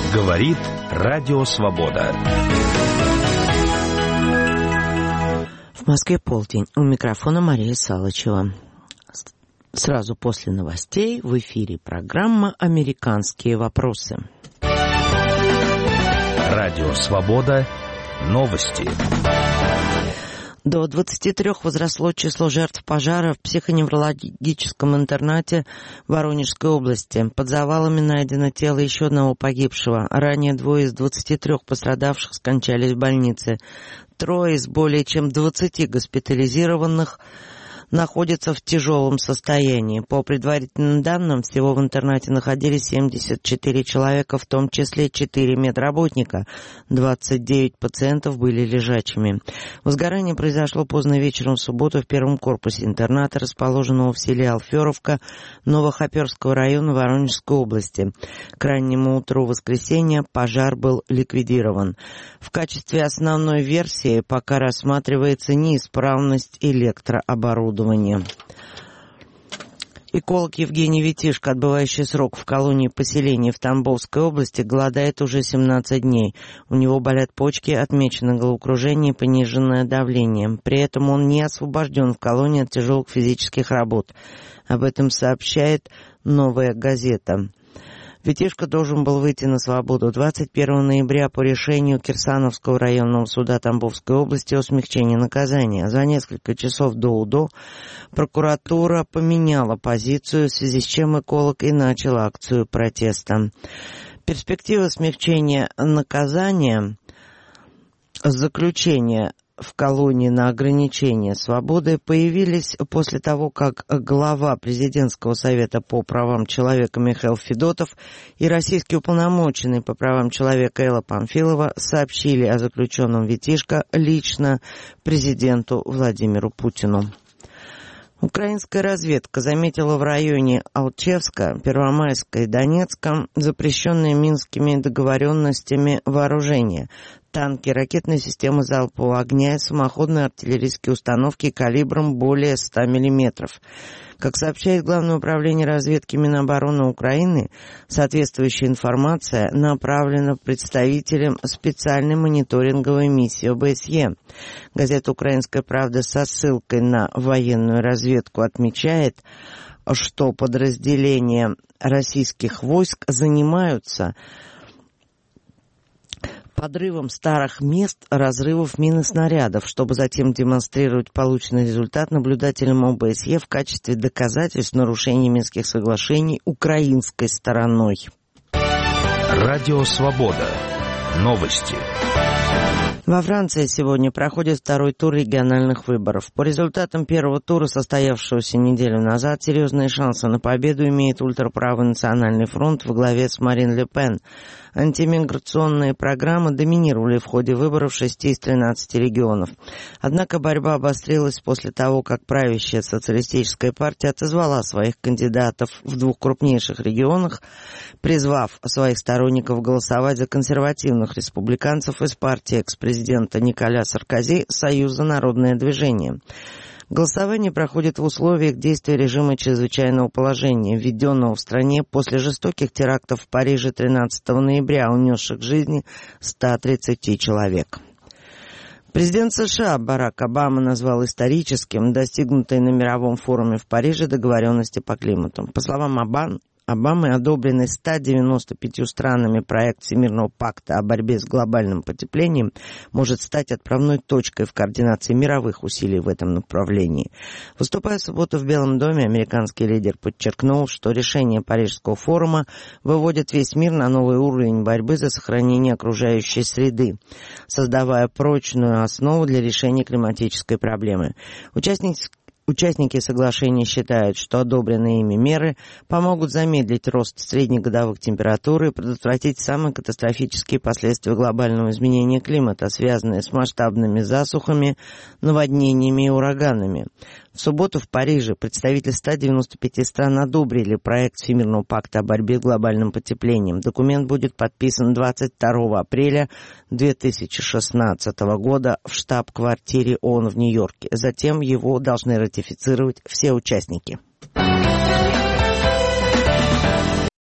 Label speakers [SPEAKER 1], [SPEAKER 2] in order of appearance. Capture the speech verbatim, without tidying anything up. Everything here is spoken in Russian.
[SPEAKER 1] Говорит Радио Свобода.
[SPEAKER 2] В Москве полдень. У микрофона Мария Салычева. Сразу после новостей в эфире программа «Американские вопросы».
[SPEAKER 1] Радио Свобода. Новости.
[SPEAKER 2] До двадцати трёх возросло число жертв пожара в психоневрологическом интернате в Воронежской области. Под завалами найдено тело еще одного погибшего. Ранее двое из двадцати трёх пострадавших скончались в больнице. Трое из более чем двадцати госпитализированных находятся в тяжелом состоянии. По предварительным данным, всего в интернате находились семьдесят четыре человека, в том числе четыре медработника. двадцать девять пациентов были лежачими. Возгорание произошло поздно вечером в субботу в первом корпусе интерната, расположенного в селе Алферовка Новохоперского района Воронежской области. К раннему утру воскресенья пожар был ликвидирован. В качестве основной версии пока рассматривается неисправность электрооборудования. Эколог Евгений Витишко, отбывающий срок в колонии поселения в Тамбовской области, голодает уже семнадцать дней. У него болят почки, отмечено головокружение и пониженное давление. При этом он не освобожден в колонии от тяжелых физических работ. Об этом сообщает «Новая газета». Витишко должен был выйти на свободу двадцать первого ноября по решению Кирсановского районного суда Тамбовской области о смягчении наказания. За несколько часов до УДО прокуратура поменяла позицию, в связи с чем эколог и начал акцию протеста. Перспектива смягчения наказания, заключения в колонии на ограничение свободы появились после того, как глава президентского совета по правам человека Михаил Федотов и российский уполномоченный по правам человека Элла Памфилова сообщили о заключенном Витишко лично президенту Владимиру Путину. Украинская разведка заметила в районе Алчевска, Первомайска и Донецка запрещенные минскими договоренностями вооружения: танки, ракетные системы залпового огня и самоходные артиллерийские установки калибром более ста миллиметров. Как сообщает Главное управление разведки Минобороны Украины, соответствующая информация направлена представителям специальной мониторинговой миссии о бэ эс е. Газета «Украинская правда» со ссылкой на военную разведку отмечает, что подразделения российских войск занимаются подрывом старых мест разрывов мин и снарядов, чтобы затем демонстрировать полученный результат наблюдателям о бэ эс е в качестве доказательств нарушения Минских соглашений украинской стороной.
[SPEAKER 1] Радио Свобода. Новости.
[SPEAKER 2] Во Франции сегодня проходит второй тур региональных выборов. По результатам первого тура, состоявшегося неделю назад, серьезные шансы на победу имеет ультраправый национальный фронт во главе с Марин Ле Пен. Антимиграционные программы доминировали в ходе выборов в шести из тринадцати регионов. Однако борьба обострилась после того, как правящая социалистическая партия отозвала своих кандидатов в двух крупнейших регионах, призвав своих сторонников голосовать за консервативных республиканцев из партии экс-президента Николя Саркози «Союза народное движение». Голосование проходит в условиях действия режима чрезвычайного положения, введенного в стране после жестоких терактов в Париже тринадцатого ноября, унесших жизни ста тридцати человек. Президент США Барак Обама назвал историческим достигнутые на мировом форуме в Париже договоренности по климату. По словам Обамы, Обамой одобренный ста девяноста пятью странами проект Всемирного пакта о борьбе с глобальным потеплением может стать отправной точкой в координации мировых усилий в этом направлении. Выступая в субботу в Белом доме, американский лидер подчеркнул, что решение Парижского форума выводит весь мир на новый уровень борьбы за сохранение окружающей среды, создавая прочную основу для решения климатической проблемы. Участники Участники соглашения считают, что одобренные ими меры помогут замедлить рост среднегодовых температур и предотвратить самые катастрофические последствия глобального изменения климата, связанные с масштабными засухами, наводнениями и ураганами. В субботу в Париже представители ста девяноста пяти стран одобрили проект Всемирного пакта о борьбе с глобальным потеплением. Документ будет подписан двадцать второго апреля две тысячи шестнадцатого года в штаб-квартире ООН в Нью-Йорке. Затем его должны ратифицировать все участники.